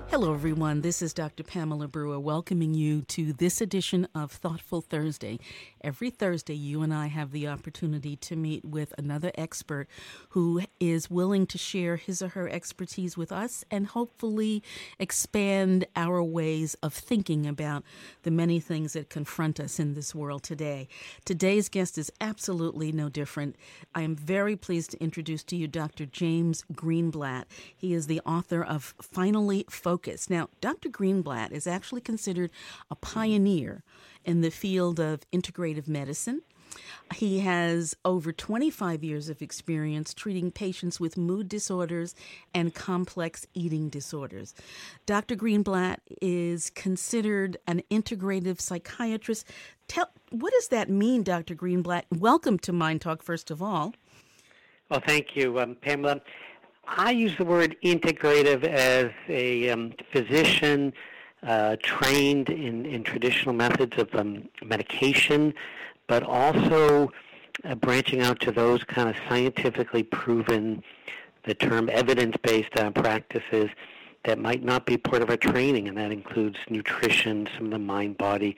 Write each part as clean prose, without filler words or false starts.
Hello, everyone. This is Dr. Pamela Brewer welcoming you to this edition of Thoughtful Thursday. Every Thursday, you and I have the opportunity to meet with another expert who is willing to share his or her expertise with us and hopefully expand our ways of thinking about the many things that confront us in this world today. Today's guest is absolutely no different. I am very pleased to introduce to you Dr. James Greenblatt. He is the author of Finally Focused. Now, Dr. Greenblatt is actually considered a pioneer in the field of integrative medicine. He has over 25 years of experience treating patients with mood disorders and complex eating disorders. Dr. Greenblatt is considered an integrative psychiatrist. What does that mean, Dr. Greenblatt? Welcome to Mind Talk, first of all. Well, thank you, Pamela. I use the word integrative as a physician trained in traditional methods of medication, but also branching out to those kind of scientifically proven, the term evidence-based practices that might not be part of our training, and that includes nutrition, some of the mind-body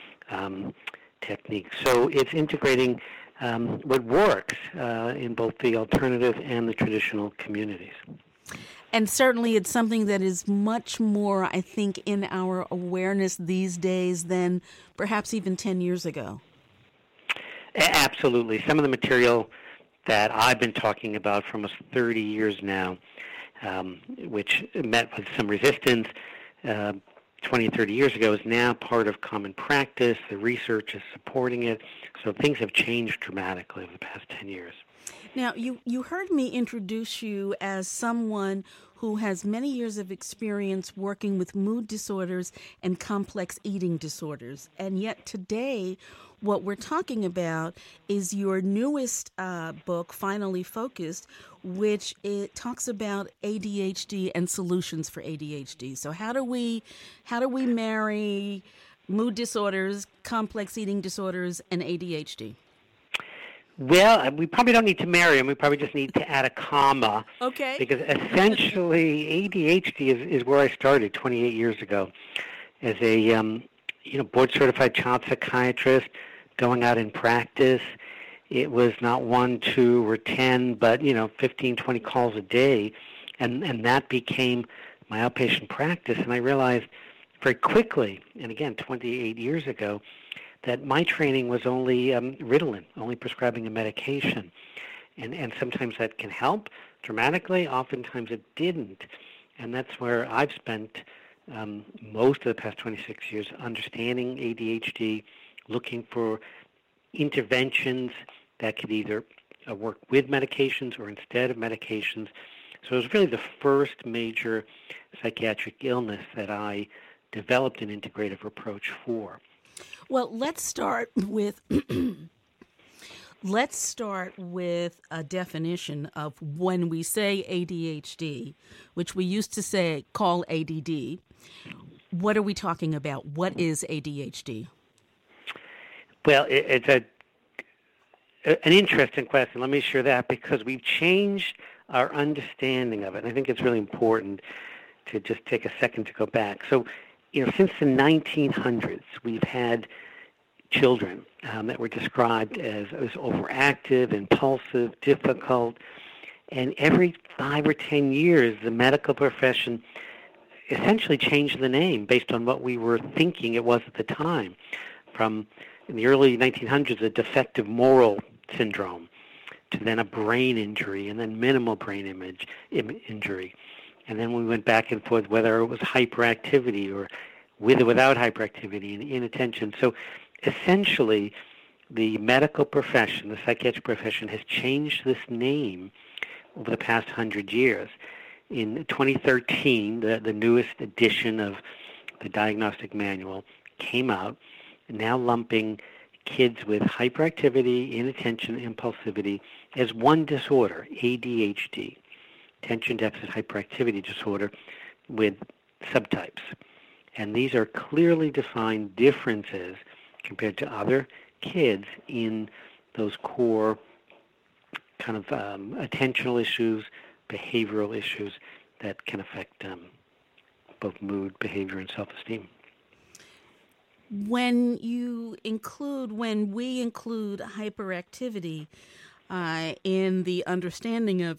techniques. So it's integrating what works in both the alternative and the traditional communities. And certainly it's something that is much more, I think, in our awareness these days than perhaps even 10 years ago. Absolutely. Some of the material that I've been talking about for almost 30 years now, which met with some resistance 20, 30 years ago, is now part of common practice. The research is supporting it. So things have changed dramatically over the past 10 years. Now, you heard me introduce you as someone who has many years of experience working with mood disorders and complex eating disorders. And yet today, what we're talking about is your newest book, Finally Focused, which it talks about ADHD and solutions for ADHD. So how do we marry mood disorders, complex eating disorders, and ADHD? Well, we probably don't need to marry them. We probably just need to add a comma. Okay. Because essentially, ADHD is where I started 28 years ago as a board-certified child psychiatrist going out in practice. It was not 1, 2, or 10, but 15, 20 calls a day, and that became my outpatient practice. And I realized very quickly, and again 28 years ago, that my training was only Ritalin, only prescribing a medication. And sometimes that can help dramatically, oftentimes it didn't. And that's where I've spent most of the past 26 years understanding ADHD, looking for interventions that could either work with medications or instead of medications. So it was really the first major psychiatric illness that I developed an integrative approach for. Well, let's start with a definition of when we say ADHD, which we used to call ADD. What are we talking about? What is ADHD? Well, it's an interesting question. Let me share that because we've changed our understanding of it. And I think it's really important to just take a second to go back. So, since the 1900s, we've had children that were described as overactive, impulsive, difficult, and every 5 or 10 years, the medical profession essentially changed the name based on what we were thinking it was at the time. From in the early 1900s, a defective moral syndrome, to then a brain injury, and then minimal brain injury. And then we went back and forth whether it was hyperactivity or with or without hyperactivity and inattention. So essentially, the medical profession, the psychiatric profession, has changed this name over the past 100 years. In 2013, the newest edition of the Diagnostic Manual came out, now lumping kids with hyperactivity, inattention, impulsivity as one disorder, ADHD. Attention deficit hyperactivity disorder, with subtypes. And these are clearly defined differences compared to other kids in those core kind of attentional issues, behavioral issues that can affect both mood, behavior, and self-esteem. When we include hyperactivity in the understanding of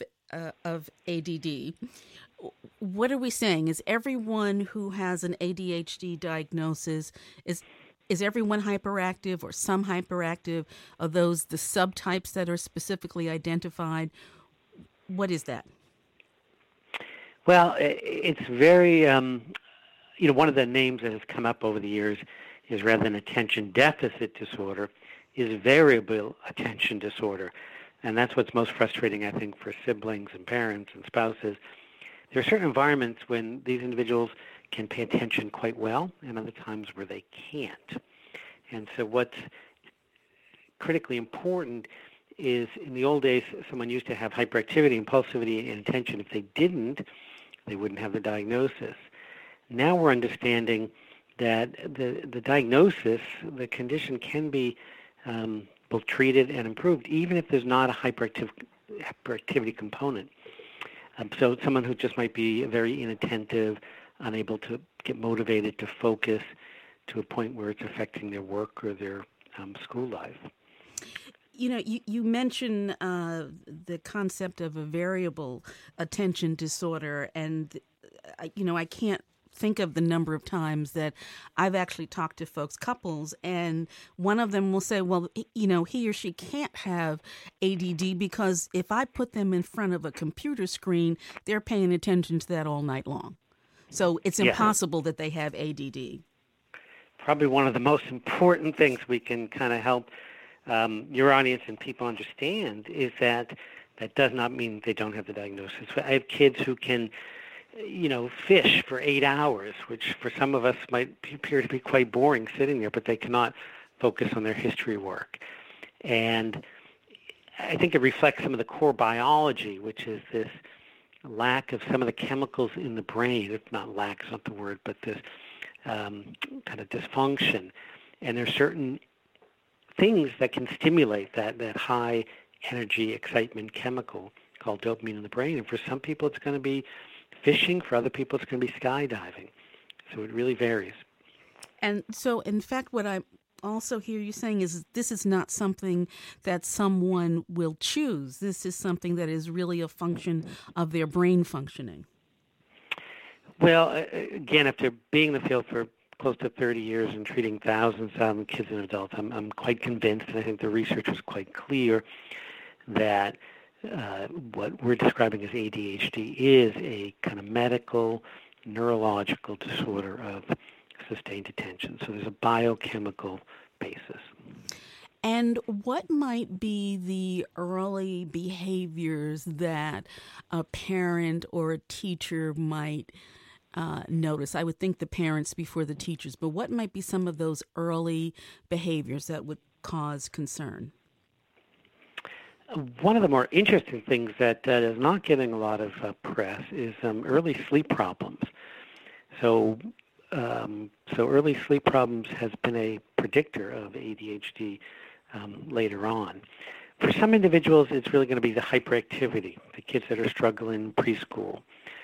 ADD, what are we saying? Is everyone who has an ADHD diagnosis, is everyone hyperactive or some hyperactive? Are those the subtypes that are specifically identified? What is that? Well, it's very, one of the names that has come up over the years is, rather than attention deficit disorder, is variable attention disorder. And that's what's most frustrating, I think, for siblings and parents and spouses. There are certain environments when these individuals can pay attention quite well, and other times where they can't. And so what's critically important is, in the old days, someone used to have hyperactivity, impulsivity, and attention. If they didn't, they wouldn't have the diagnosis. Now we're understanding that the diagnosis, the condition can be both treated and improved, even if there's not a hyperactivity component. So someone who just might be very inattentive, unable to get motivated to focus to a point where it's affecting their work or their school life. You mentioned the concept of a variable attention disorder, and I can't think of the number of times that I've actually talked to folks, couples, and one of them will say, well, he or she can't have ADD because if I put them in front of a computer screen, they're paying attention to that all night long. So it's impossible that they have ADD. Probably one of the most important things we can kind of help your audience and people understand is that does not mean they don't have the diagnosis. I have kids who can fish for 8 hours, which for some of us might appear to be quite boring sitting there, but they cannot focus on their history work. And I think it reflects some of the core biology, which is this lack of some of the chemicals in the brain. If not lack is not the word, but this kind of dysfunction. And there's certain things that can stimulate that high energy excitement chemical called dopamine in the brain. And for some people, it's going to be fishing. For other people, it's going to be skydiving. So it really varies. And so, in fact, what I also hear you saying is this is not something that someone will choose. This is something that is really a function of their brain functioning. Well, again, after being in the field for close to 30 years and treating thousands of kids and adults, I'm quite convinced, and I think the research is quite clear, that what we're describing as ADHD is a kind of medical, neurological disorder of sustained attention. So there's a biochemical basis. And what might be the early behaviors that a parent or a teacher might notice? I would think the parents before the teachers, but what might be some of those early behaviors that would cause concern? One of the more interesting things that is not getting a lot of press is early sleep problems. So early sleep problems has been a predictor of ADHD later on. For some individuals, it's really going to be the hyperactivity, the kids that are struggling in preschool,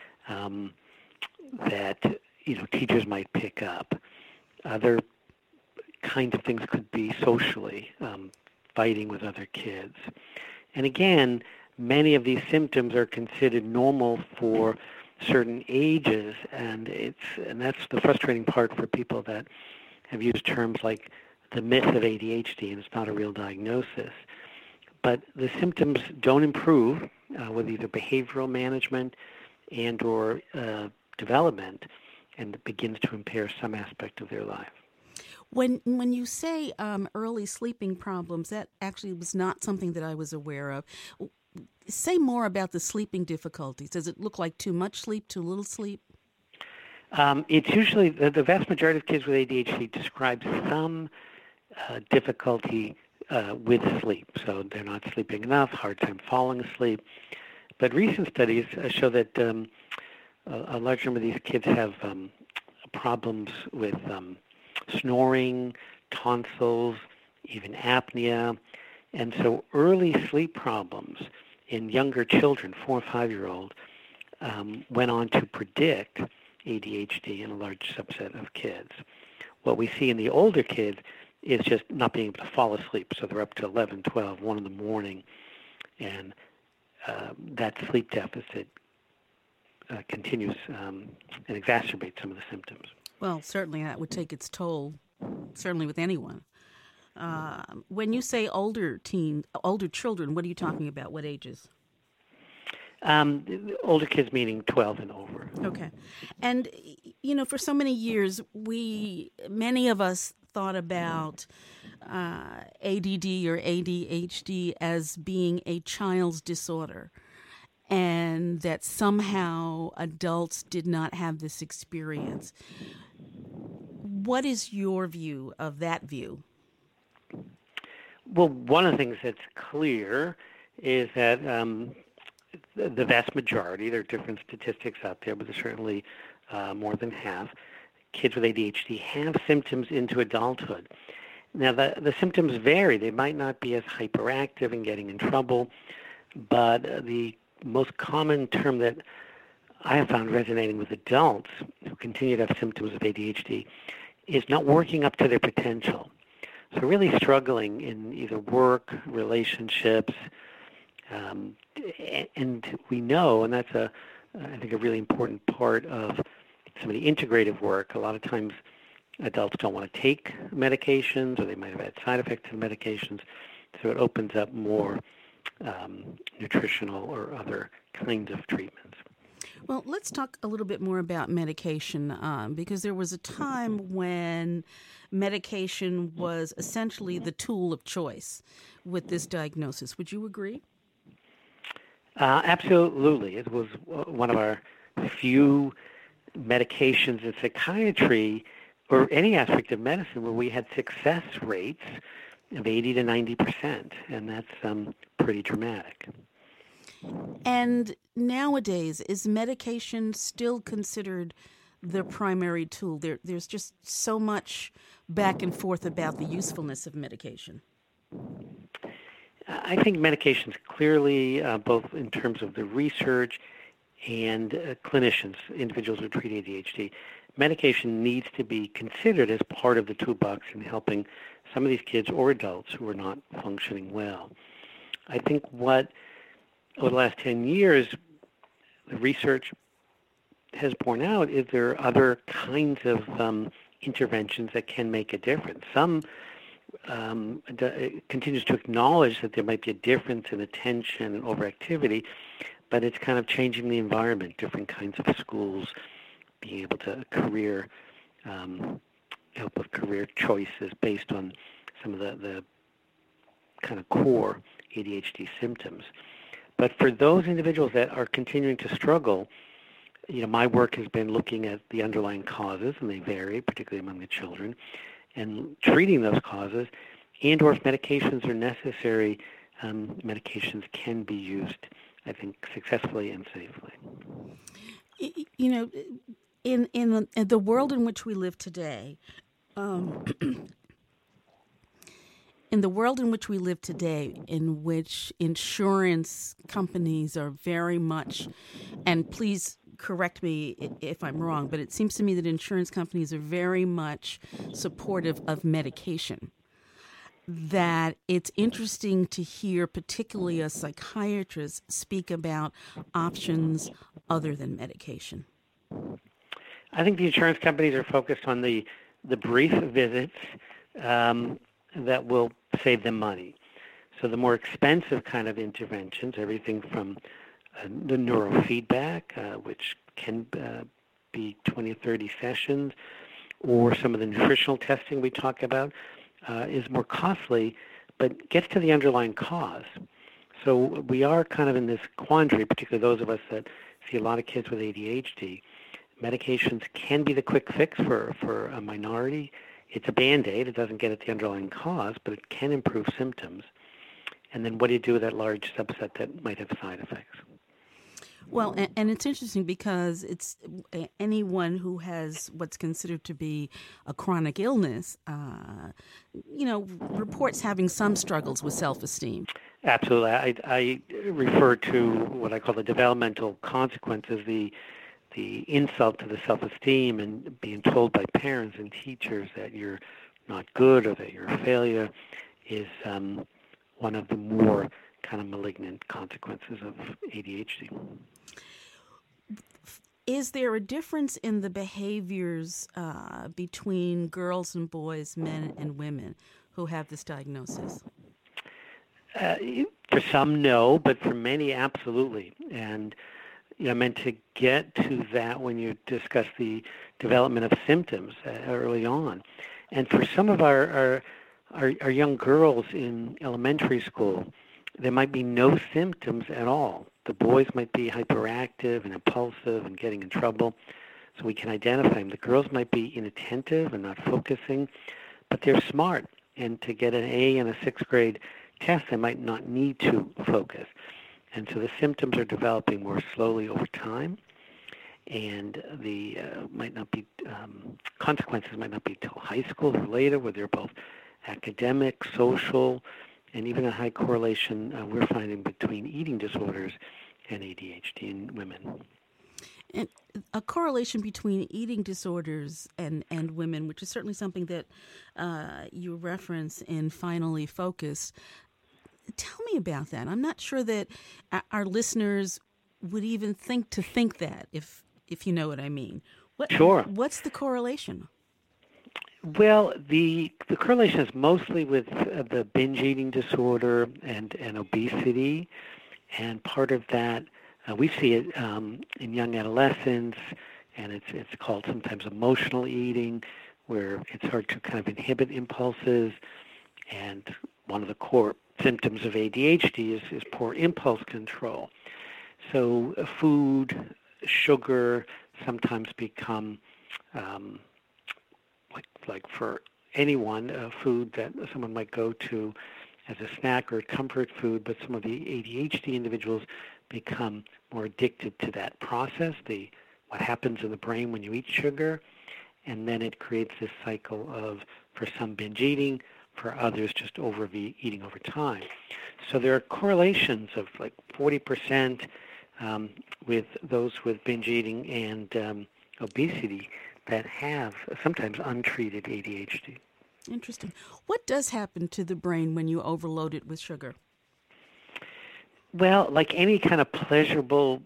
that teachers might pick up. Other kinds of things could be socially, fighting with other kids. And again, many of these symptoms are considered normal for certain ages, and that's the frustrating part for people that have used terms like the myth of ADHD, and it's not a real diagnosis. But the symptoms don't improve with either behavioral management and or development, and it begins to impair some aspect of their life. When you say early sleeping problems, that actually was not something that I was aware of. Say more about the sleeping difficulties. Does it look like too much sleep, too little sleep? It's usually, the vast majority of kids with ADHD describe some difficulty with sleep. So they're not sleeping enough, hard time falling asleep. But recent studies show that a large number of these kids have problems with snoring, tonsils, even apnea. And so early sleep problems in younger children, 4 or 5-year-olds, went on to predict ADHD in a large subset of kids. What we see in the older kids is just not being able to fall asleep. So they're up to 11, 12, 1 in the morning, and that sleep deficit continues and exacerbates some of the symptoms. Well, certainly that would take its toll, certainly with anyone. When you say older children, what are you talking about? What ages? Older kids meaning 12 and over. Okay. And, for so many years, many of us thought about ADD or ADHD as being a child's disorder, and that somehow adults did not have this experience. What is your view of that view? Well, one of the things that's clear is that the vast majority, there are different statistics out there, but there's certainly more than half, kids with ADHD have symptoms into adulthood. Now, the symptoms vary. They might not be as hyperactive and getting in trouble, but the most common term that I have found resonating with adults who continue to have symptoms of ADHD is not working up to their potential. So really struggling in either work, relationships, and we know, and that's I think a really important part of some of the integrative work. A lot of times adults don't want to take medications, or they might have had side effects of medications, so it opens up more nutritional or other kinds of treatments. Well, let's talk a little bit more about medication, because there was a time when medication was essentially the tool of choice with this diagnosis. Would you agree? Absolutely. It was one of our few medications in psychiatry or any aspect of medicine where we had success rates of 80 to 90%, and that's pretty dramatic. And nowadays, is medication still considered the primary tool? There's just so much back and forth about the usefulness of medication. I think medications clearly, both in terms of the research and clinicians, individuals who treat ADHD, medication needs to be considered as part of the toolbox in helping some of these kids or adults who are not functioning well. I think what over the last 10 years, the research has borne out is there are other kinds of interventions that can make a difference. Some continues to acknowledge that there might be a difference in attention and overactivity, but it's kind of changing the environment, different kinds of schools, being able to help with career choices based on some of the kind of core ADHD symptoms. But for those individuals that are continuing to struggle, my work has been looking at the underlying causes, and they vary, particularly among the children, and treating those causes, and or if medications are necessary, medications can be used, I think, successfully and safely. In the world in which we live today, in which insurance companies are very much, and please correct me if I'm wrong, but it seems to me that insurance companies are very much supportive of medication, that it's interesting to hear particularly a psychiatrist speak about options other than medication. I think the insurance companies are focused on the brief visits that will save them money. So the more expensive kind of interventions, everything from the neurofeedback, which can be 20 or 30 sessions, or some of the nutritional testing we talk about, is more costly, but gets to the underlying cause. So we are kind of in this quandary, particularly those of us that see a lot of kids with ADHD. Medications can be the quick fix for a minority. It's a Band-Aid. It doesn't get at the underlying cause, but it can improve symptoms. And then what do you do with that large subset that might have side effects? Well, and it's interesting because it's anyone who has what's considered to be a chronic illness, reports having some struggles with self-esteem. Absolutely. I refer to what I call the developmental consequences, the the insult to the self-esteem and being told by parents and teachers that you're not good or that you're a failure is one of the more kind of malignant consequences of ADHD. Is there a difference in the behaviors between girls and boys, men and women who have this diagnosis? For some, no, but for many, absolutely. And I meant to get to that when you discuss the development of symptoms early on. And for some of our young girls in elementary school, there might be no symptoms at all. The boys might be hyperactive and impulsive and getting in trouble, so we can identify them. The girls might be inattentive and not focusing, but they're smart. And to get an A in a sixth grade test, they might not need to focus. And so the symptoms are developing more slowly over time, and the consequences might not be till high school or later, where they're both academic, social, and even a high correlation we're finding between eating disorders and ADHD in women. And a correlation between eating disorders and women, which is certainly something that you reference in Finally Focused. Tell me about that. I'm not sure that our listeners would even think that, if you know what I mean. Sure. What's the correlation? Well, the correlation is mostly with the binge eating disorder and obesity, and part of that we see it in young adolescents, and it's called sometimes emotional eating, where it's hard to kind of inhibit impulses, and one of the core symptoms of ADHD is poor impulse control. So food, sugar sometimes become like for anyone, food that someone might go to as a snack or comfort food, but some of the ADHD individuals become more addicted to that process, what happens in the brain when you eat sugar, and then it creates this cycle of, for some, binge eating, for others just overeating over time. So there are correlations of like 40% with those with binge eating and obesity that have sometimes untreated ADHD. Interesting. What does happen to the brain when you overload it with sugar? Well, like any kind of pleasurable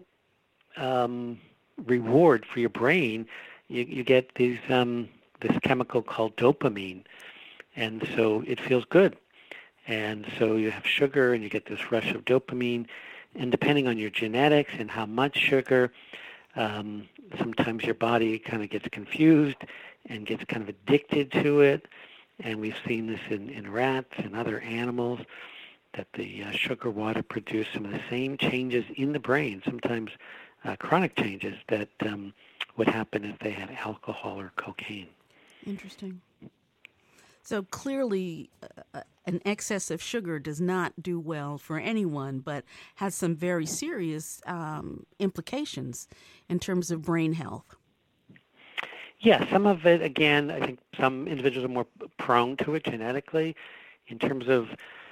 reward for your brain, you get this chemical called dopamine, and so it feels good. And so you have sugar and you get this rush of dopamine, and depending on your genetics and how much sugar, sometimes your body kind of gets confused and gets kind of addicted to it. And we've seen this in rats and other animals, that the sugar water produce some of the same changes in the brain, sometimes chronic changes that would happen if they had alcohol or cocaine. Interesting. So clearly, an excess of sugar does not do well for anyone, but has some very serious implications in terms of brain health. Yeah, some of it, again, I think some individuals are more prone to it genetically. In terms of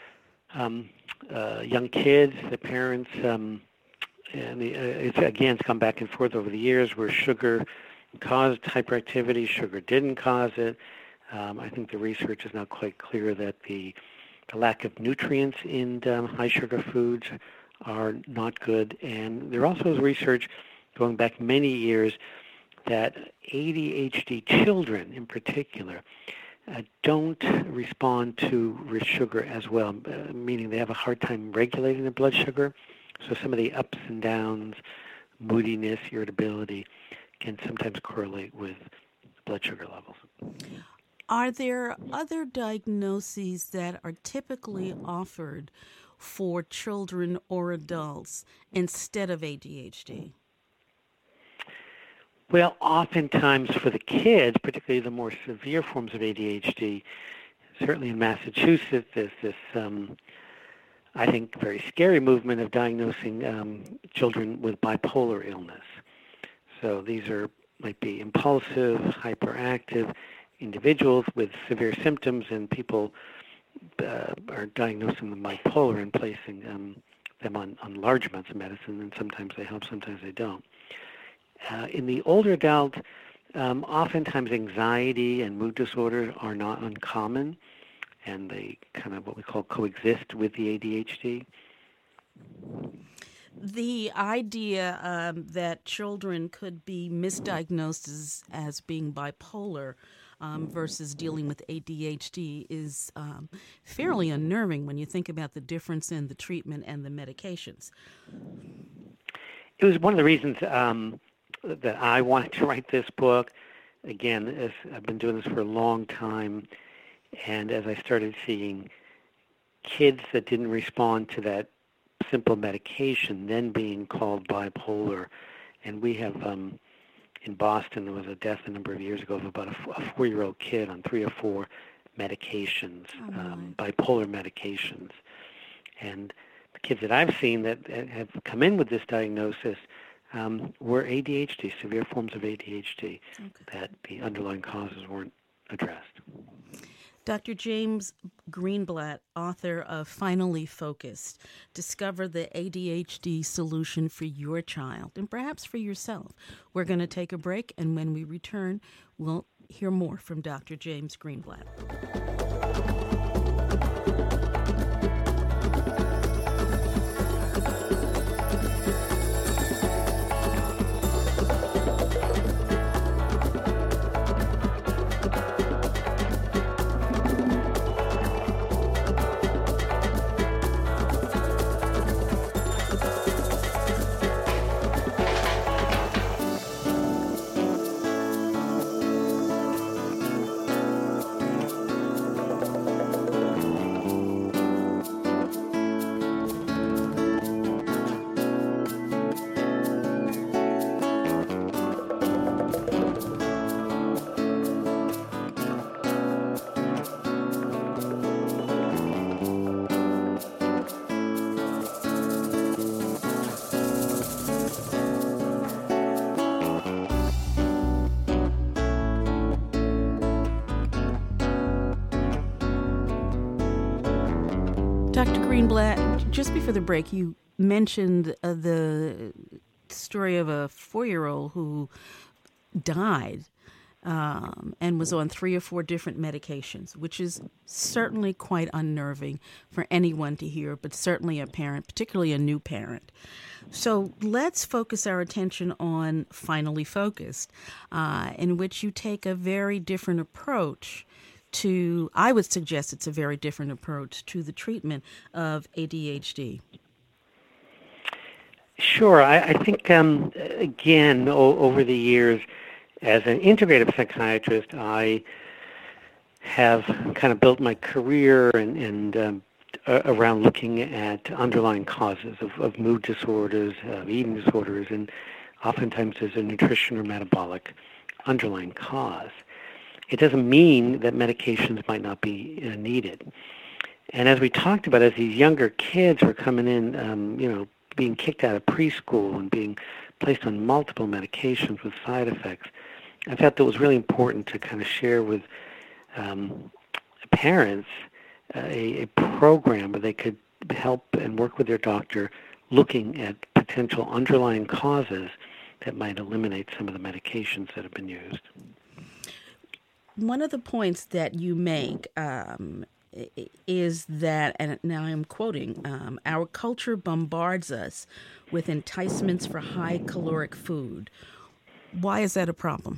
young kids, the parents, it's come back and forth over the years where sugar caused hyperactivity, sugar didn't cause it. I think the research is now quite clear that the lack of nutrients in high sugar foods are not good. And there also is research going back many years that ADHD children in particular don't respond to rich sugar as well, meaning they have a hard time regulating their blood sugar. So some of the ups and downs, moodiness, irritability can sometimes correlate with blood sugar levels. Are there other diagnoses that are typically offered for children or adults instead of ADHD? Well, oftentimes for the kids, particularly the more severe forms of ADHD, certainly in Massachusetts, there's this, I think, very scary movement of diagnosing children with bipolar illness. So these might be impulsive, hyperactive individuals with severe symptoms, and people are diagnosing them bipolar and placing them on large amounts of medicine, and sometimes they help, sometimes they don't. In the older adult, oftentimes anxiety and mood disorders are not uncommon, and they kind of what we call coexist with the ADHD. The idea that children could be misdiagnosed as being bipolar versus dealing with ADHD is fairly unnerving when you think about the difference in the treatment and the medications. It was one of the reasons that I wanted to write this book. Again, as I've been doing this for a long time, and as I started seeing kids that didn't respond to that simple medication then being called bipolar, and we have in Boston there was a death a number of years ago of about a 4-year-old kid on 3 or 4 medications, bipolar medications, and the kids that I've seen that have come in with this diagnosis were ADHD, severe forms of ADHD, that the underlying causes weren't addressed. Dr. James Greenblatt, author of Finally Focused, discover the ADHD solution for your child and perhaps for yourself. We're going to take a break, and when we return, we'll hear more from Dr. James Greenblatt. Dr. Greenblatt, just before the break, you mentioned the story of a 4-year-old who died and was on 3 or 4 different medications, which is certainly quite unnerving for anyone to hear, but certainly a parent, particularly a new parent. So let's focus our attention on Finally Focused, in which you take a very different approach I would suggest it's a very different approach to the treatment of ADHD. Sure. I think, again, over the years, as an integrative psychiatrist, I have kind of built my career and around looking at underlying causes of mood disorders, of eating disorders, and oftentimes there's a nutrition or metabolic underlying cause. It doesn't mean that medications might not be needed. And as we talked about, as these younger kids were coming in, being kicked out of preschool and being placed on multiple medications with side effects, I felt it was really important to kind of share with parents a program where they could help and work with their doctor looking at potential underlying causes that might eliminate some of the medications that have been used. One of the points that you make is that, and now I'm quoting, our culture bombards us with enticements for high caloric food. Why is that a problem?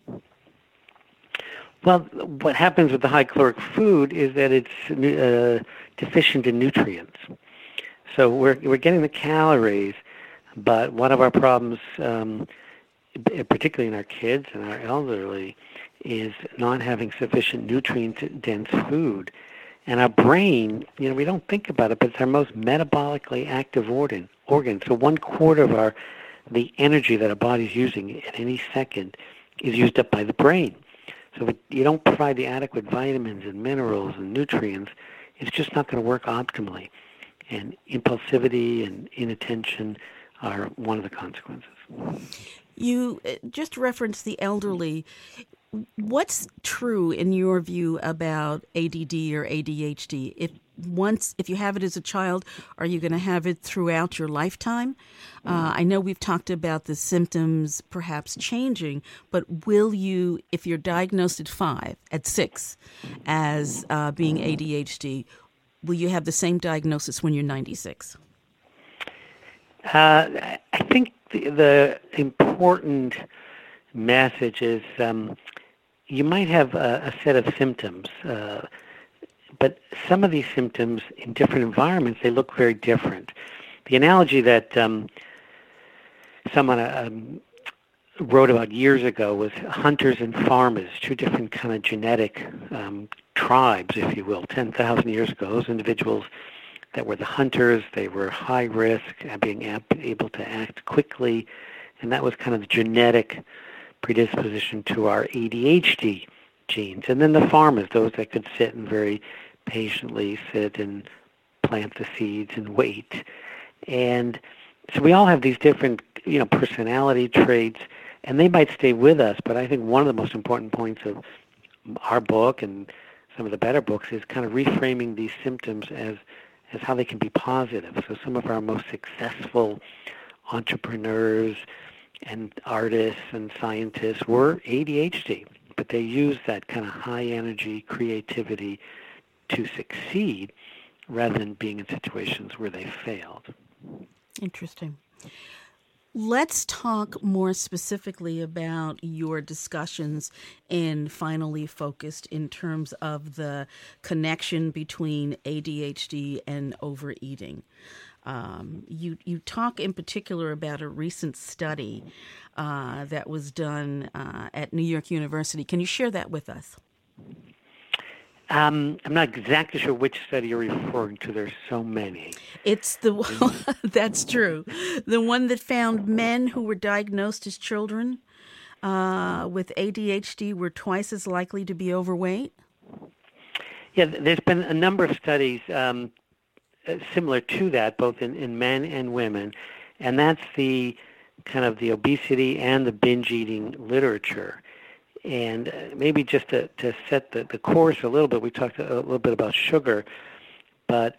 Well, what happens with the high caloric food is that it's deficient in nutrients. So we're getting the calories, but one of our problems, particularly in our kids and our elderly, is not having sufficient nutrient-dense food. And our brain, we don't think about it, but it's our most metabolically active organ. So 1/4 of the energy that our body's using at any second is used up by the brain. So if you don't provide the adequate vitamins and minerals and nutrients, it's just not going to work optimally. And impulsivity and inattention are one of the consequences. You just referenced the elderly. What's true in your view about ADD or ADHD? If once, if you have it as a child, are you going to have it throughout your lifetime? I know we've talked about the symptoms perhaps changing, but will you, if you're diagnosed at 5, at 6, as being ADHD, will you have the same diagnosis when you're 96? I think the important message is you might have a set of symptoms, but some of these symptoms in different environments, they look very different. The analogy that someone wrote about years ago was hunters and farmers, two different kind of genetic tribes, if you will. 10,000 years ago, those individuals that were the hunters, they were high risk, being able to act quickly, and that was kind of the genetic predisposition to our ADHD genes. And then the farmers, those that could sit and very patiently sit and plant the seeds and wait. And so we all have these different, personality traits, and they might stay with us, but I think one of the most important points of our book and some of the better books is kind of reframing these symptoms as how they can be positive. So some of our most successful entrepreneurs and artists and scientists were ADHD, but they used that kind of high energy creativity to succeed rather than being in situations where they failed. Interesting. Let's talk more specifically about your discussions in Finally Focused in terms of the connection between ADHD and overeating. You talk in particular about a recent study that was done at New York University. Can you share that with us? I'm not exactly sure which study you're referring to. There's so many. It's the one, that's true. The one that found men who were diagnosed as children with ADHD were twice as likely to be overweight. Yeah, there's been a number of studies similar to that, both in men and women, and that's the kind of the obesity and the binge eating literature. And maybe just to set the course a little bit, we talked a little bit about sugar, but,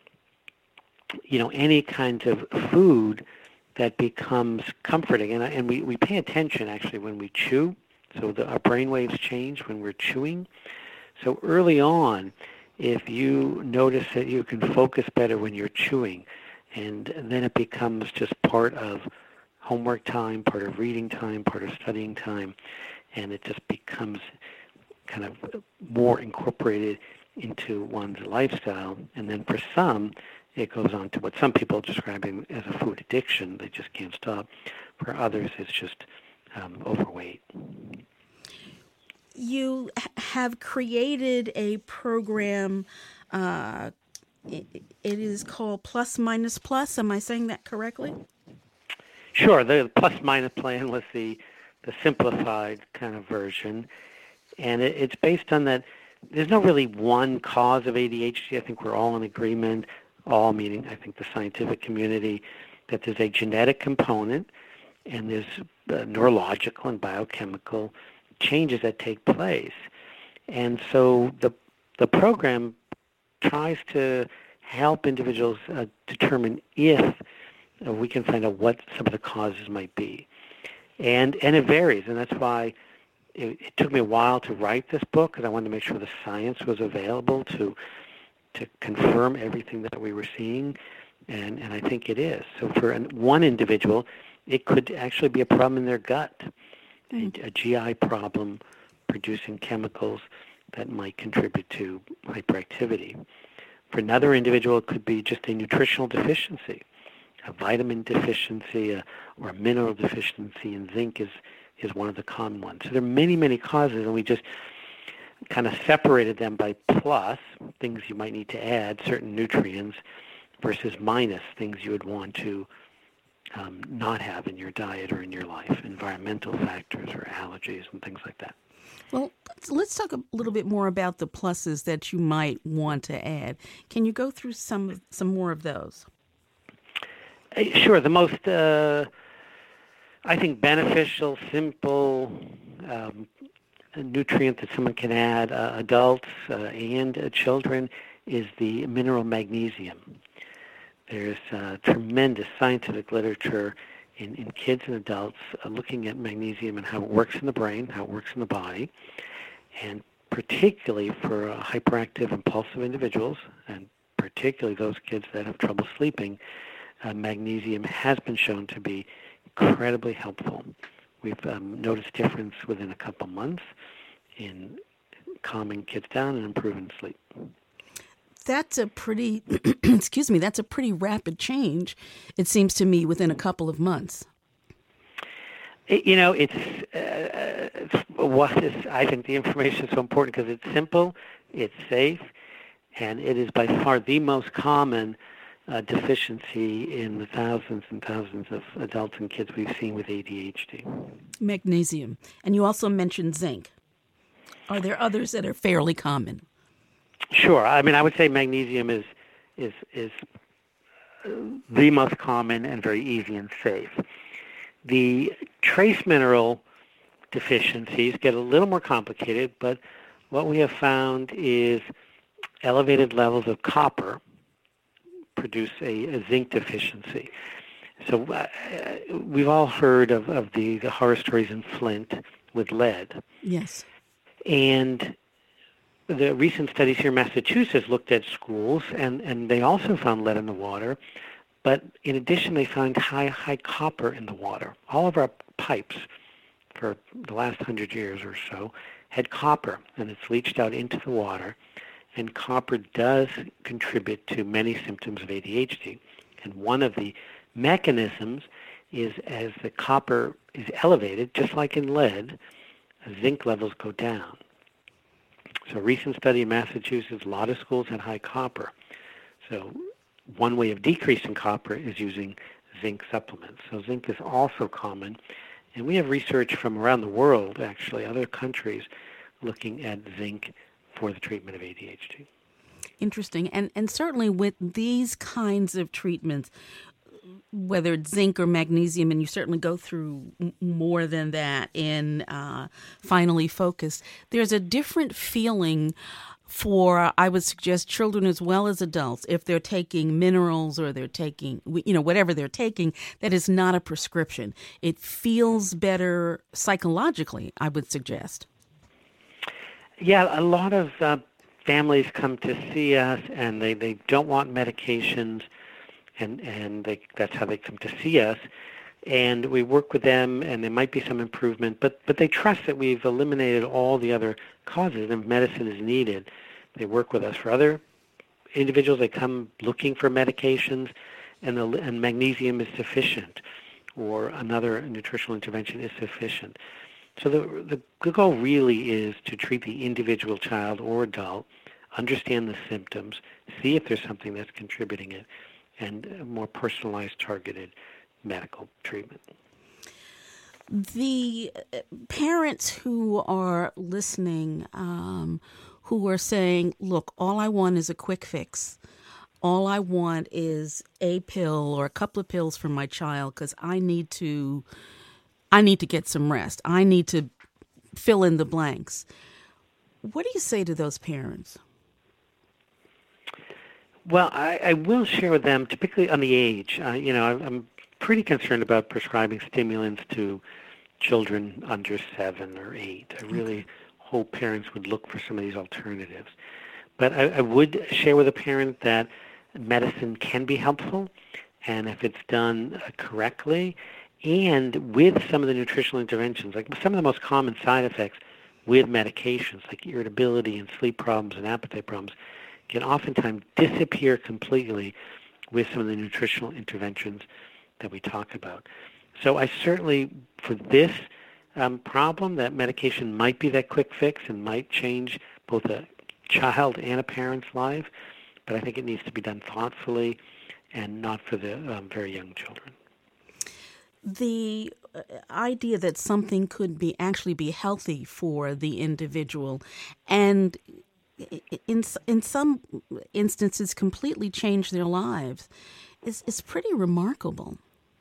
any kind of food that becomes comforting, and we pay attention actually when we chew, so our brain waves change when we're chewing. So early on, if you notice that you can focus better when you're chewing, and then it becomes just part of homework time, part of reading time, part of studying time, and it just becomes kind of more incorporated into one's lifestyle. And then for some, it goes on to what some people are describing as a food addiction. They just can't stop. For others, it's just overweight. You have created a program. It is called Plus Minus Plus. Am I saying that correctly? Sure. The Plus Minus plan was the simplified kind of version. And it's based on that there's no really one cause of ADHD. I think we're all in agreement, all meaning I think the scientific community, that there's a genetic component and there's neurological and biochemical changes that take place. And so the program tries to help individuals determine if we can find out what some of the causes might be. And it varies, and that's why it took me a while to write this book, because I wanted to make sure the science was available to confirm everything that we were seeing, and I think it is. So for one individual, it could actually be a problem in their gut, a GI problem producing chemicals that might contribute to hyperactivity. For another individual, it could be just a nutritional deficiency, a vitamin deficiency or a mineral deficiency, and zinc is one of the common ones. So there are many, many causes, and we just kind of separated them by plus, things you might need to add, certain nutrients, versus minus, things you would want to not have in your diet or in your life, environmental factors or allergies and things like that. Well, let's talk a little bit more about the pluses that you might want to add. Can you go through some more of those? Sure. The most, I think, beneficial, simple nutrient that someone can add, adults and children, is the mineral magnesium. There's tremendous scientific literature in kids and adults looking at magnesium and how it works in the brain, how it works in the body, and particularly for hyperactive, impulsive individuals, and particularly those kids that have trouble sleeping, magnesium has been shown to be incredibly helpful. We've noticed difference within a couple months in calming kids down and improving sleep. That's a pretty, that's a pretty rapid change, it seems to me, within a couple of months. It's what is, I think the information is so important because it's simple, it's safe, and it is by far the most common deficiency in the thousands and thousands of adults and kids we've seen with ADHD. Magnesium. And you also mentioned zinc. Are there others that are fairly common? Sure. I mean, I would say magnesium is the most common and very easy and safe. The trace mineral deficiencies get a little more complicated, but what we have found is elevated levels of copper produce a zinc deficiency. So we've all heard of the horror stories in Flint with lead. Yes. And the recent studies here in Massachusetts looked at schools, and they also found lead in the water. But in addition, they found high copper in the water. All of our pipes for the last 100 years or so had copper, and it's leached out into the water. And copper does contribute to many symptoms of ADHD. And one of the mechanisms is as the copper is elevated, just like in lead, zinc levels go down. So a recent study in Massachusetts, a lot of schools had high copper. So one way of decreasing copper is using zinc supplements. So zinc is also common. And we have research from around the world, actually, other countries, looking at zinc for the treatment of ADHD. Interesting. And certainly with these kinds of treatments, whether it's zinc or magnesium, and you certainly go through more than that in Finally Focused, there's a different feeling for, I would suggest, children as well as adults, if they're taking minerals or they're taking, whatever they're taking, that is not a prescription. It feels better psychologically, I would suggest. Yeah, a lot of families come to see us, and they don't want medications, and that's how they come to see us. And we work with them, and there might be some improvement, but they trust that we've eliminated all the other causes, and if medicine is needed, they work with us. For other individuals, they come looking for medications, and magnesium is sufficient, or another nutritional intervention is sufficient. So the goal really is to treat the individual child or adult, understand the symptoms, see if there's something that's contributing it, and a more personalized, targeted medical treatment. The parents who are listening, who are saying, look, all I want is a quick fix. All I want is a pill or a couple of pills for my child because I need to get some rest. I need to fill in the blanks. What do you say to those parents? Well, I will share with them, typically on the age. I'm pretty concerned about prescribing stimulants to children under 7 or 8. I really hope parents would look for some of these alternatives. But I would share with a parent that medicine can be helpful, and if it's done correctly, and with some of the nutritional interventions, like some of the most common side effects with medications, like irritability and sleep problems and appetite problems, can oftentimes disappear completely with some of the nutritional interventions that we talk about. So I certainly, for this problem, that medication might be that quick fix and might change both a child and a parent's life, but I think it needs to be done thoughtfully and not for the very young children. The idea that something could actually be healthy for the individual and in some instances completely change their lives is pretty remarkable.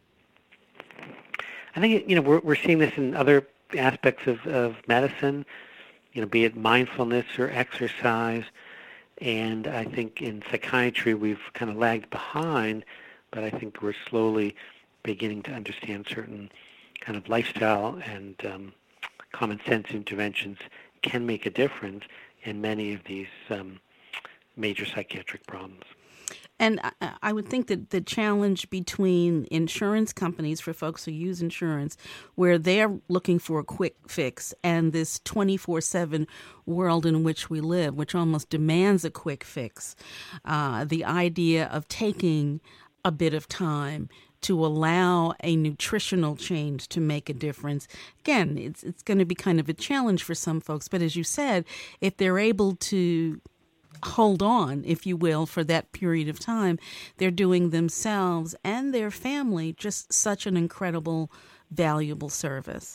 I think we're seeing this in other aspects of medicine, be it mindfulness or exercise. And I think in psychiatry we've kind of lagged behind, but I think we're slowly beginning to understand certain kind of lifestyle and common sense interventions can make a difference in many of these major psychiatric problems. And I would think that the challenge between insurance companies for folks who use insurance, where they're looking for a quick fix, and this 24/7 world in which we live, which almost demands a quick fix, the idea of taking a bit of time to allow a nutritional change to make a difference. Again, it's going to be kind of a challenge for some folks. But as you said, if they're able to hold on, if you will, for that period of time, they're doing themselves and their family just such an incredible, valuable service.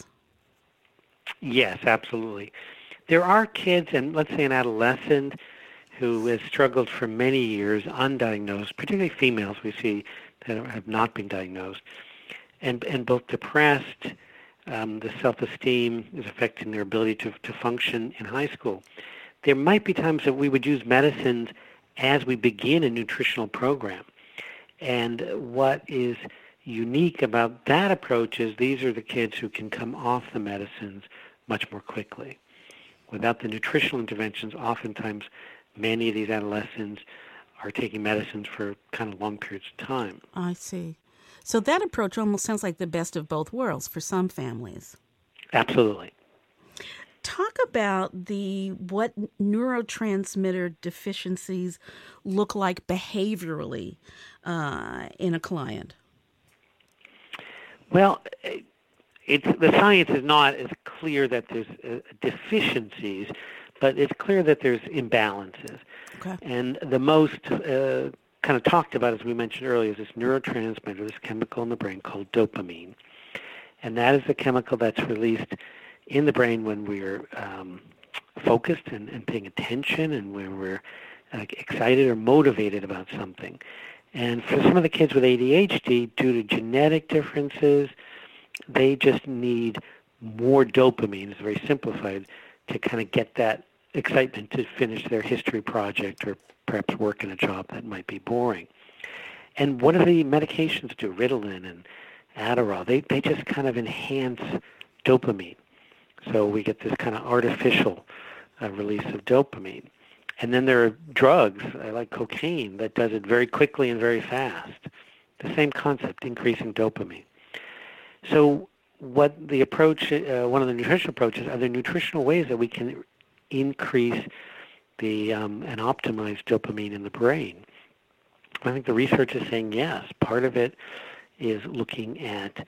Yes, absolutely. There are kids, and let's say an adolescent, who has struggled for many years undiagnosed, particularly females we see that have not been diagnosed, and both depressed, the self-esteem is affecting their ability to function in high school. There might be times that we would use medicines as we begin a nutritional program. And what is unique about that approach is these are the kids who can come off the medicines much more quickly. Without the nutritional interventions, oftentimes many of these adolescents are taking medicines for kind of long periods of time. I see. So that approach almost sounds like the best of both worlds for some families. Absolutely. Talk about what neurotransmitter deficiencies look like behaviorally in a client. Well, the science is not as clear that there's deficiencies, but it's clear that there's imbalances. Okay. And the most kind of talked about, as we mentioned earlier, is this neurotransmitter, this chemical in the brain called dopamine. And that is the chemical that's released in the brain when we're focused and paying attention, and when we're excited or motivated about something. And for some of the kids with ADHD, due to genetic differences, they just need more dopamine, it's very simplified, to kind of get that excitement to finish their history project or perhaps work in a job that might be boring. And what do the medications do? Ritalin and Adderall, they just kind of enhance dopamine. So we get this kind of artificial release of dopamine. And then there are drugs, like cocaine, that does it very quickly and very fast. The same concept, increasing dopamine. So what the approach, one of the nutritional approaches, are there nutritional ways that we can increase the and optimize dopamine in the brain? I think the research is saying yes. Part of it is looking at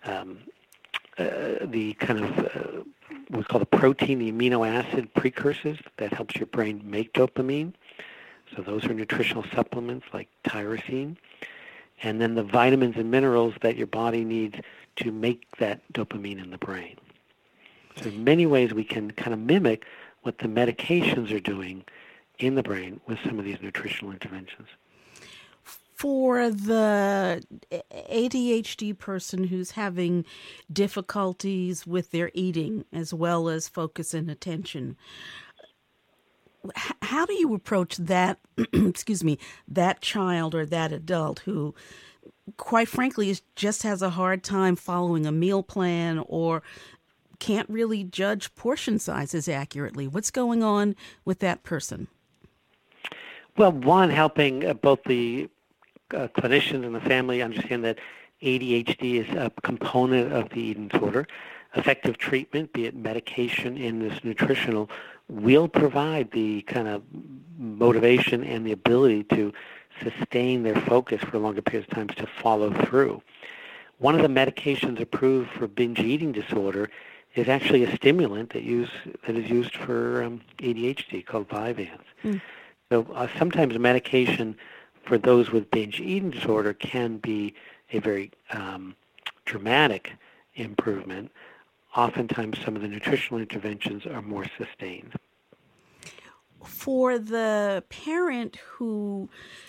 the kind of what we call the protein, the amino acid precursors that helps your brain make dopamine. So those are nutritional supplements like tyrosine. And then the vitamins and minerals that your body needs to make that dopamine in the brain. So in many ways we can kind of mimic what the medications are doing in the brain with some of these nutritional interventions. For the ADHD person who's having difficulties with their eating as well as focus and attention, how do you approach that, that child or that adult who, quite frankly, just has a hard time following a meal plan or can't really judge portion sizes accurately? What's going on with that person? Well, one, helping both the clinicians and the family understand that ADHD is a component of the eating disorder. Effective treatment, be it medication and this nutritional, will provide the kind of motivation and the ability to sustain their focus for longer periods of time to follow through. One of the medications approved for binge eating disorder is actually a stimulant that is used for ADHD called Vyvanse. So sometimes medication for those with binge eating disorder can be a very dramatic improvement. Oftentimes some of the nutritional interventions are more sustained. For the parent who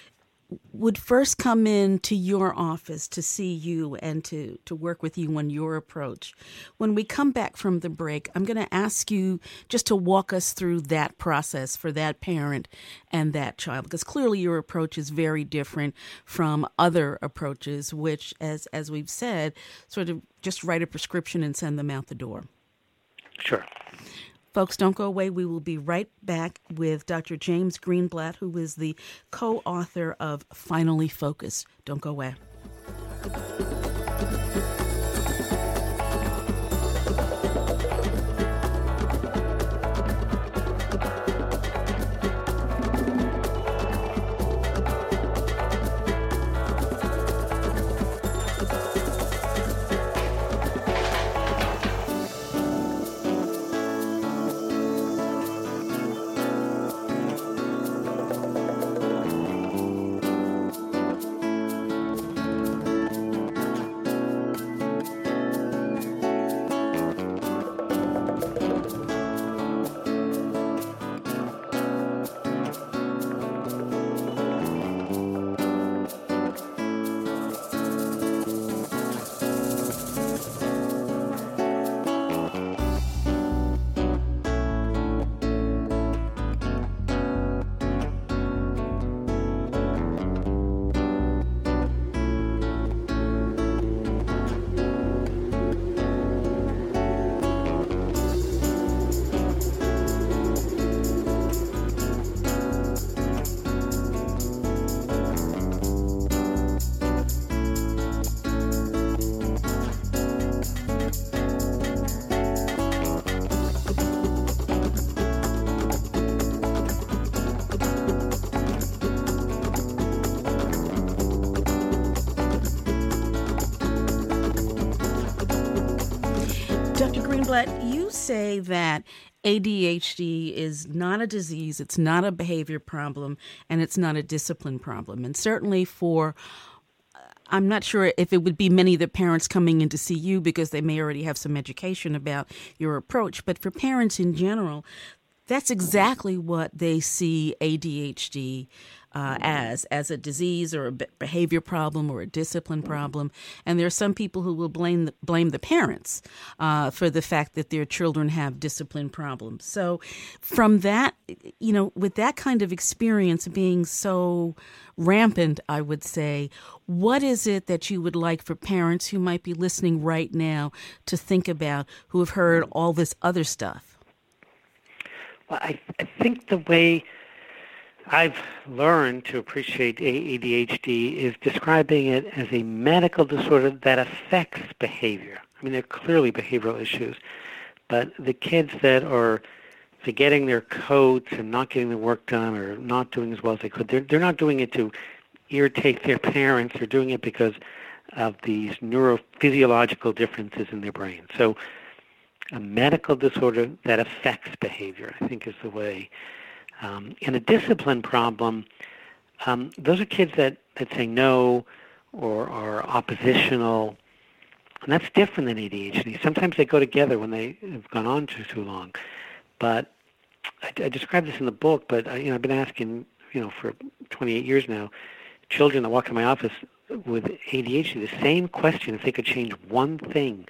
would first come in to your office to see you and to work with you on your approach. When we come back from the break, I'm going to ask you just to walk us through that process for that parent and that child, because clearly your approach is very different from other approaches, which, as we've said, sort of just write a prescription and send them out the door. Sure. Folks, don't go away. We will be right back with Dr. James Greenblatt, who is the co-author of Finally Focus. Don't go away. Dr. Greenblatt, you say that ADHD is not a disease, it's not a behavior problem, and it's not a discipline problem. And certainly I'm not sure if it would be many of the parents coming in to see you because they may already have some education about your approach, but for parents in general, that's exactly what they see ADHD as a disease or a behavior problem or a discipline problem. And there are some people who will blame the parents for the fact that their children have discipline problems. So from that, with that kind of experience being so rampant, I would say, what is it that you would like for parents who might be listening right now to think about, who have heard all this other stuff? Well, I think the way I've learned to appreciate ADHD is describing it as a medical disorder that affects behavior. I mean, they're clearly behavioral issues, but the kids that are forgetting their coats and not getting the work done or not doing as well as they could, they're not doing it to irritate their parents. They're doing it because of these neurophysiological differences in their brain. So a medical disorder that affects behavior, I think, is the way. In a discipline problem, those are kids that say no or are oppositional, and that's different than ADHD. Sometimes they go together when they have gone on too long. But I describe this in the book, but I've been asking, for 28 years now, children that walk in my office with ADHD the same question: if they could change one thing,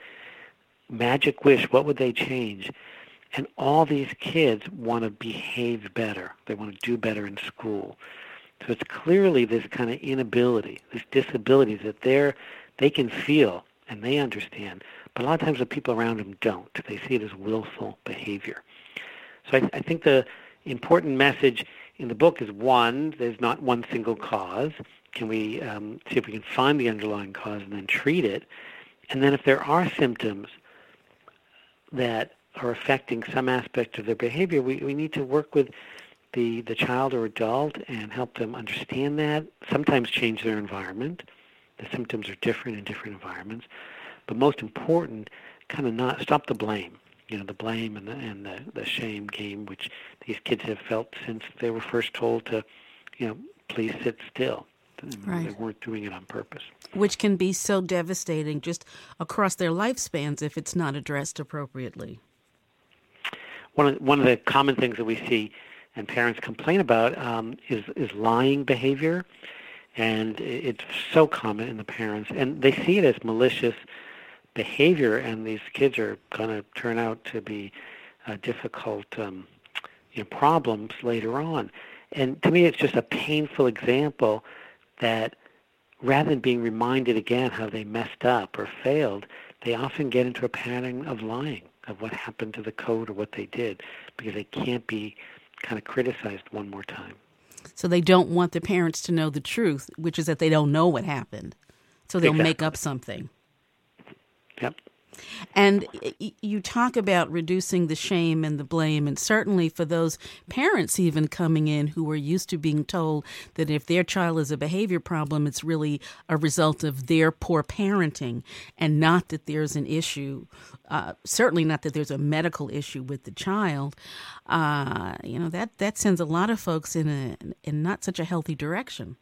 magic wish, what would they change? And all these kids want to behave better. They want to do better in school. So it's clearly this kind of inability, this disability that they can feel and they understand, but a lot of times the people around them don't. They see it as willful behavior. So I think the important message in the book is, one, there's not one single cause. Can we see if we can find the underlying cause and then treat it? And then if there are symptoms that are affecting some aspect of their behavior, we need to work with the child or adult and help them understand that, sometimes change their environment. The symptoms are different in different environments. But most important, kind of not stop the blame, the blame and the shame game, which these kids have felt since they were first told to, please sit still. Right. They weren't doing it on purpose. Which can be so devastating just across their lifespans if it's not addressed appropriately. One of the common things that we see and parents complain about is lying behavior. And it's so common in the parents, and they see it as malicious behavior, and these kids are going to turn out to be difficult problems later on. And to me, it's just a painful example that rather than being reminded again how they messed up or failed, they often get into a pattern of lying of what happened to the code or what they did because they can't be kind of criticized one more time. So they don't want the parents to know the truth, which is that they don't know what happened. So they'll make up something. Yep. And you talk about reducing the shame and the blame, and certainly for those parents even coming in who are used to being told that if their child has a behavior problem, it's really a result of their poor parenting and not that there's an issue, certainly not that there's a medical issue with the child. That sends a lot of folks in not such a healthy direction.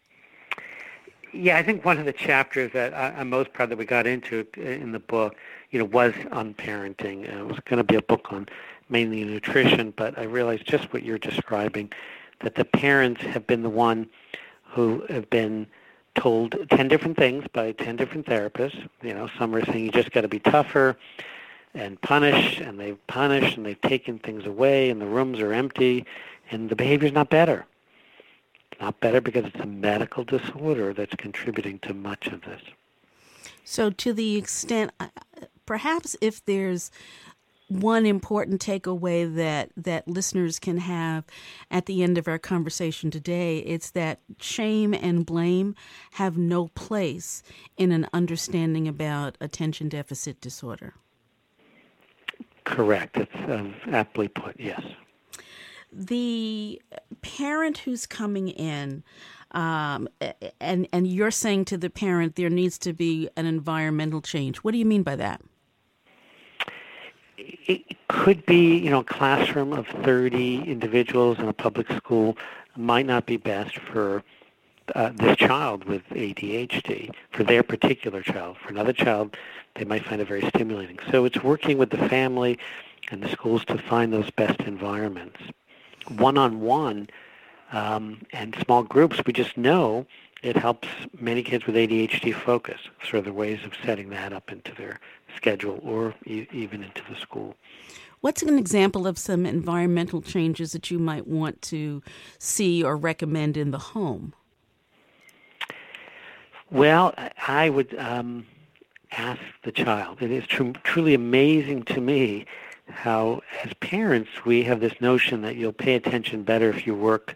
Yeah, I think one of the chapters that I'm most proud that we got into in the book, was on parenting. It was going to be a book on mainly nutrition, but I realized just what you're describing, that the parents have been the one who have been told 10 different things by 10 different therapists. Some are saying you just got to be tougher and punish, and they've punished, and they've taken things away, and the rooms are empty, and the behavior's not better. Not better because it's a medical disorder that's contributing to much of this. So to the extent, perhaps if there's one important takeaway that listeners can have at the end of our conversation today, it's that shame and blame have no place in an understanding about attention deficit disorder. Correct. It's aptly put, yes. The parent who's coming in, and you're saying to the parent there needs to be an environmental change. What do you mean by that? It could be, a classroom of 30 individuals in a public school might not be best for this child with ADHD, for their particular child. For another child, they might find it very stimulating. So it's working with the family and the schools to find those best environments. One-on-one and small groups, we just know it helps many kids with ADHD focus. So there are ways of setting that up into their schedule or even into the school. What's an example of some environmental changes that you might want to see or recommend in the home? Well, I would ask the child. It is truly amazing to me how, as parents, we have this notion that you'll pay attention better if you work,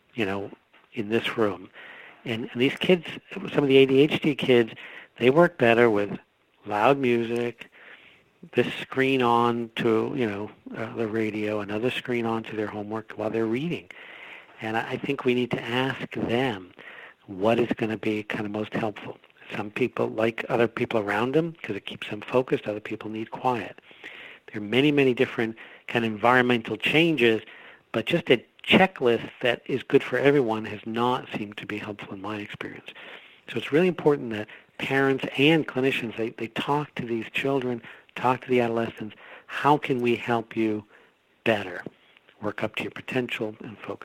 in this room. And these kids, some of the ADHD kids, they work better with loud music, this screen on to, the radio, another screen on to their homework while they're reading. And I think we need to ask them what is going to be kind of most helpful. Some people like other people around them because it keeps them focused. Other people need quiet. There are many, many different kind of environmental changes, but just a checklist that is good for everyone has not seemed to be helpful in my experience. So it's really important that parents and clinicians, they talk to these children, talk to the adolescents. How can we help you better work up to your potential and focus?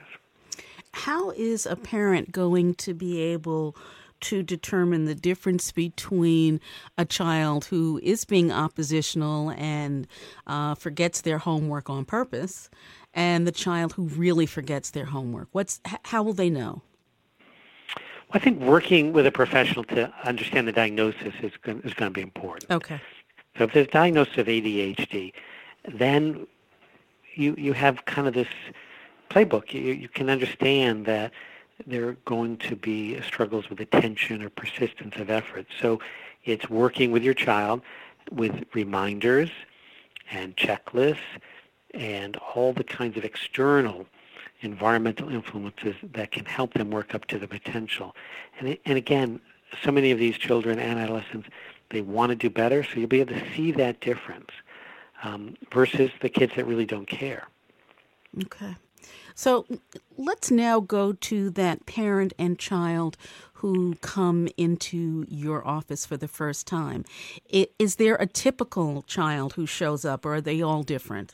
How is a parent going to be able to determine the difference between a child who is being oppositional and forgets their homework on purpose and the child who really forgets their homework? How will they know? Well, I think working with a professional to understand the diagnosis is going to be important. Okay. So if there's a diagnosis of ADHD, then you have kind of this playbook. You can understand that there are going to be struggles with attention or persistence of effort. So it's working with your child with reminders and checklists and all the kinds of external environmental influences that can help them work up to the potential. And again, so many of these children and adolescents, they want to do better, so you'll be able to see that difference versus the kids that really don't care. Okay. So let's now go to that parent and child who come into your office for the first time. Is there a typical child who shows up, or are they all different?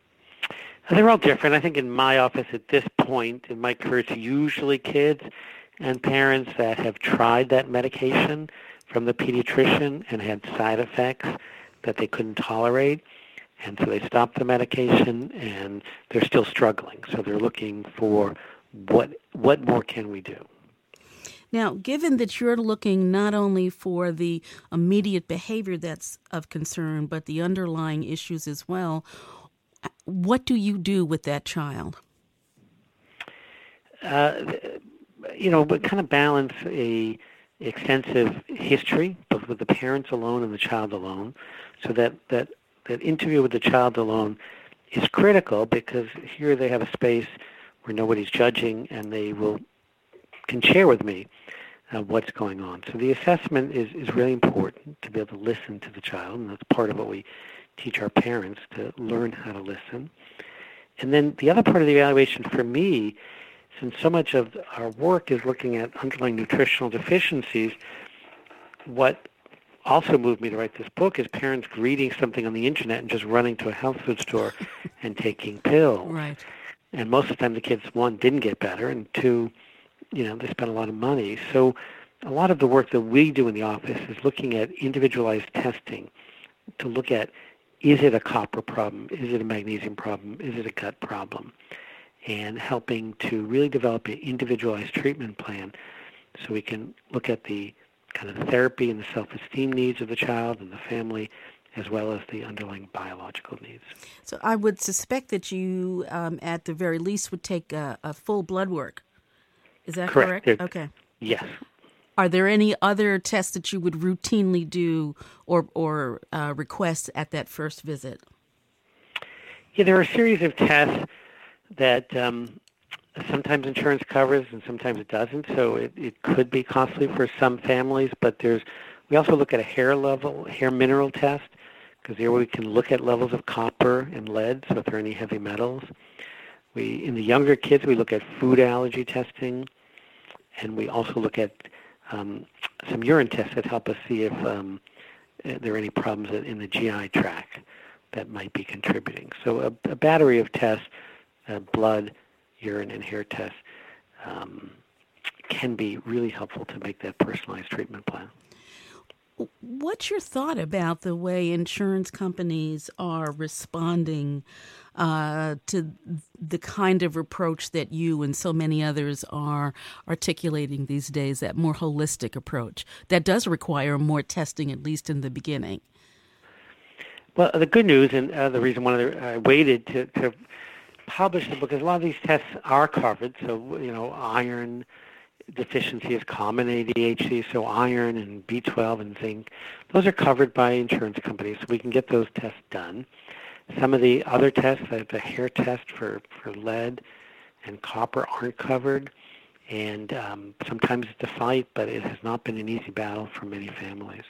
They're all different. I think in my office at this point in my career, it's usually kids, and parents that have tried that medication from the pediatrician and had side effects that they couldn't tolerate. And so they stopped the medication, and they're still struggling. So they're looking for what more can we do? Now, given that you're looking not only for the immediate behavior that's of concern, but the underlying issues as well, what do you do with that child? We kind of balance a extensive history, both with the parents alone and the child alone, so that interview with the child alone is critical, because here they have a space where nobody's judging, and they can share with me what's going on. So the assessment is really important, to be able to listen to the child, and that's part of what we teach our parents, to learn how to listen. And then the other part of the evaluation for me, since so much of our work is looking at underlying nutritional deficiencies, what also moved me to write this book is parents reading something on the internet and just running to a health food store and taking pills. Right. And most of the time the kids, one, didn't get better, and two, they spent a lot of money. So a lot of the work that we do in the office is looking at individualized testing to look at, is it a copper problem? Is it a magnesium problem? Is it a gut problem? And helping to really develop an individualized treatment plan so we can look at the kind of the therapy and the self-esteem needs of the child and the family, as well as the underlying biological needs. So I would suspect that you, at the very least, would take a full blood work. Is that correct? Okay. Yes. Are there any other tests that you would routinely do or request at that first visit? Yeah, there are a series of tests that sometimes insurance covers and sometimes it doesn't. So it could be costly for some families, but we also look at a hair mineral test, because there we can look at levels of copper and lead, so if there are any heavy metals. In the younger kids, we look at food allergy testing, and we also look at some urine tests that help us see if there are any problems in the GI tract that might be contributing. So a battery of tests, blood, urine, and hair tests, can be really helpful to make that personalized treatment plan. What's your thought about the way insurance companies are responding to the kind of approach that you and so many others are articulating these days, that more holistic approach that does require more testing, at least in the beginning? Well, the good news, and the reason I waited to publish the book, is a lot of these tests are covered. So, iron deficiency is common ADHD, so iron and B12 and zinc, those are covered by insurance companies, so we can get those tests done. Some of the other tests, like the hair test for lead and copper, aren't covered, and sometimes it's a fight, but it has not been an easy battle for many families.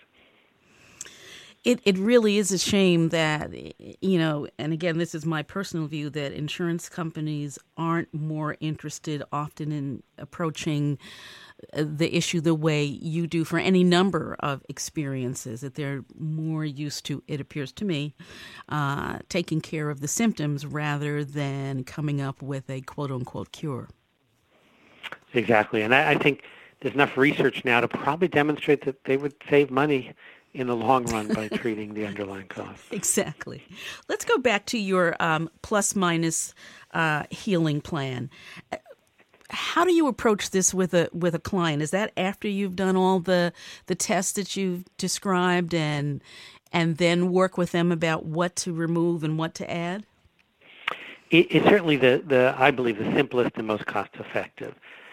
It really is a shame that, and again, this is my personal view, that insurance companies aren't more interested often in approaching the issue the way you do for any number of experiences, that they're more used to, it appears to me, taking care of the symptoms rather than coming up with a quote-unquote cure. Exactly. And I think there's enough research now to probably demonstrate that they would save money in the long run by treating the underlying cause. Exactly. Let's go back to your plus-minus healing plan. How do you approach this with a client? Is that after you've done all the tests that you've described and then work with them about what to remove and what to add? It's certainly I believe the simplest and most cost-effective.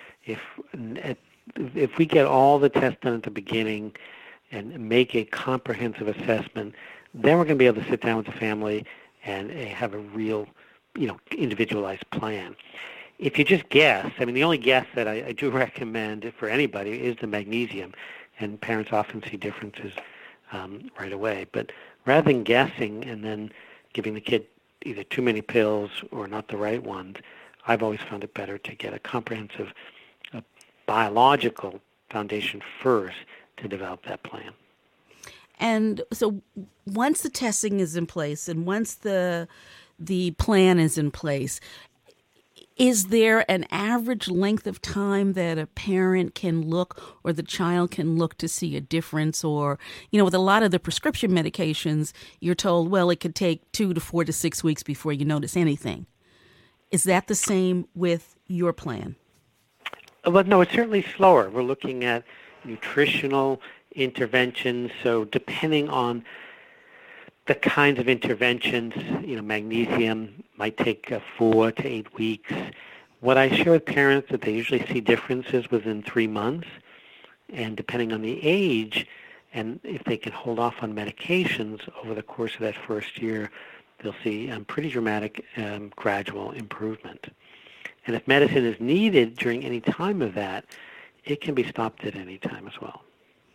If we get all the tests done at the beginning and make a comprehensive assessment, then we're going to be able to sit down with the family and have a real, individualized plan. If you just guess, the only guess that I do recommend for anybody is the magnesium, and parents often see differences right away. But rather than guessing and then giving the kid either too many pills or not the right ones, I've always found it better to get a comprehensive biological foundation first to develop that plan. And so once the testing is in place and once the plan is in place, Is there an average length of time that a parent can look or the child can look to see a difference? Or, with a lot of the prescription medications, you're told, well, it could take 2 to 4 to 6 weeks before you notice anything. Is that the same with your plan? Well, no, it's certainly slower. We're looking at nutritional interventions. So depending on the kinds of interventions, magnesium might take 4 to 8 weeks. What I share with parents that they usually see differences within 3 months, and depending on the age, and if they can hold off on medications over the course of that first year, they'll see pretty dramatic gradual improvement. And if medicine is needed during any time of that, it can be stopped at any time as well.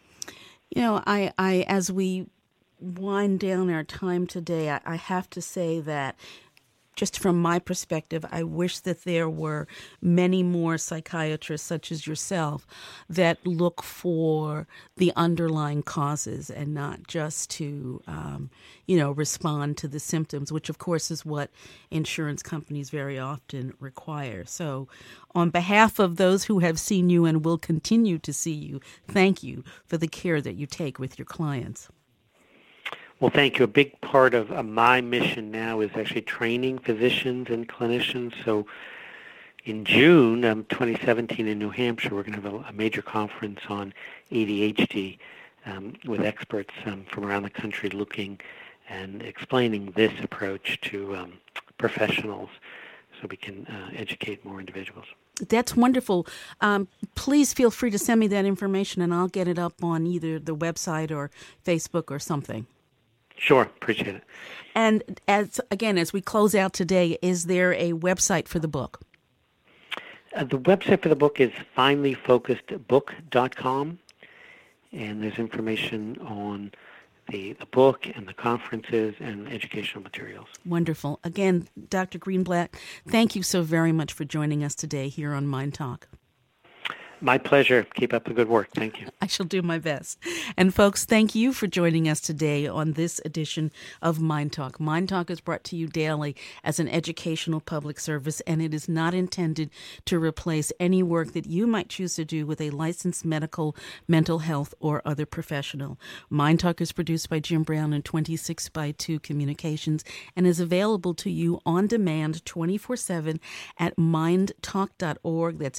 I as we wind down our time today, I have to say that just from my perspective, I wish that there were many more psychiatrists such as yourself that look for the underlying causes and not just to, respond to the symptoms, which of course is what insurance companies very often require. So on behalf of those who have seen you and will continue to see you, thank you for the care that you take with your clients. Well, thank you. A big part of my mission now is actually training physicians and clinicians. So in June 2017 in New Hampshire, we're going to have a major conference on ADHD with experts from around the country looking and explaining this approach to professionals so we can educate more individuals. That's wonderful. Please feel free to send me that information and I'll get it up on either the website or Facebook or something. Sure, appreciate it. And as we close out today, is there a website for the book? The website for the book is finallyfocusedbook.com, and there's information on the book and the conferences and educational materials. Wonderful. Again, Dr. Greenblatt, thank you so very much for joining us today here on Mind Talk. My pleasure. Keep up the good work. Thank you. I shall do my best. And folks, thank you for joining us today on this edition of Mind Talk. Mind Talk is brought to you daily as an educational public service, and it is not intended to replace any work that you might choose to do with a licensed medical, mental health, or other professional. Mind Talk is produced by Jim Brown and 26x2 Communications and is available to you on demand 24/7 at mindtalk.org. That's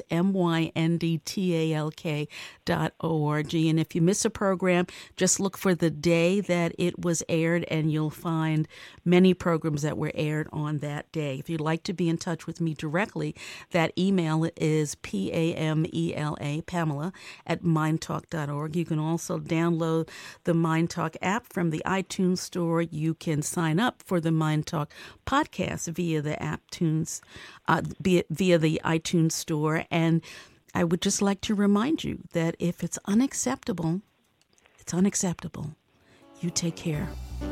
MYNDTALK.org. And if you miss a program, just look for the day that it was aired and you'll find many programs that were aired on that day. If you'd like to be in touch with me directly, that email is PAMELA, Pamela, at mindtalk.org. You can also download the Mind Talk app from the iTunes store. You can sign up for the Mind Talk podcast via the via the iTunes store. And I would just like to remind you that if it's unacceptable, it's unacceptable. You take care.